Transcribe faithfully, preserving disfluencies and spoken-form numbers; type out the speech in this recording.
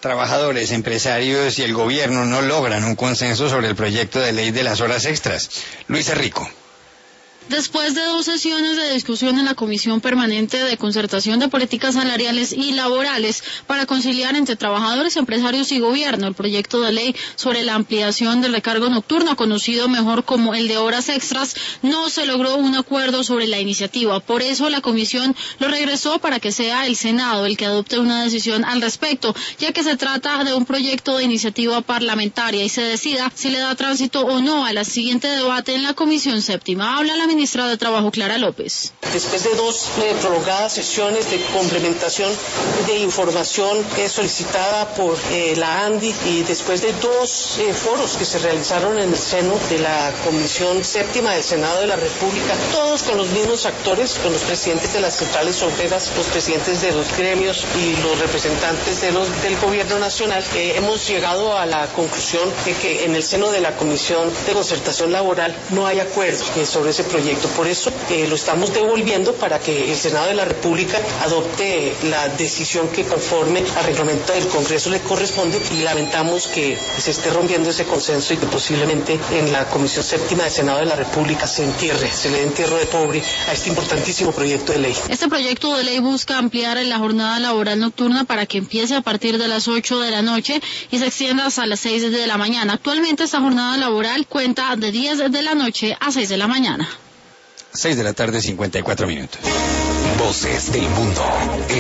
Trabajadores, empresarios y el gobierno no logran un consenso sobre el proyecto de ley de las horas extras. Luisa Rico. Después de dos sesiones de discusión en la Comisión Permanente de Concertación de Políticas Salariales y Laborales para conciliar entre trabajadores, empresarios y gobierno el proyecto de ley sobre la ampliación del recargo nocturno, conocido mejor como el de horas extras, no se logró un acuerdo sobre la iniciativa. Por eso la Comisión lo regresó para que sea el Senado el que adopte una decisión al respecto, ya que se trata de un proyecto de iniciativa parlamentaria y se decida si le da tránsito o no al siguiente debate en la Comisión Séptima. Habla la ministra de Trabajo, Clara López. Después de dos eh, prolongadas sesiones de complementación de información eh, solicitada por eh, la ANDI y después de dos eh, foros que se realizaron en el seno de la Comisión Séptima del Senado de la República, todos con los mismos actores, con los presidentes de las centrales obreras, los presidentes de los gremios y los representantes de los, del Gobierno Nacional, eh, hemos llegado a la conclusión de que en el seno de la Comisión de Concertación Laboral no hay acuerdo eh, sobre ese proyecto. Por eso eh, lo estamos devolviendo para que el Senado de la República adopte la decisión que conforme al reglamento del Congreso le corresponde, y lamentamos que se esté rompiendo ese consenso y que posiblemente en la Comisión Séptima del Senado de la República se entierre, se le dé entierro de pobre a este importantísimo proyecto de ley. Este proyecto de ley busca ampliar la jornada laboral nocturna para que empiece a partir de las ocho de la noche y se extienda hasta las seis de la mañana. Actualmente esta jornada laboral cuenta de diez de la noche a seis de la mañana. seis de la tarde, cincuenta y cuatro minutos. Voces del mundo.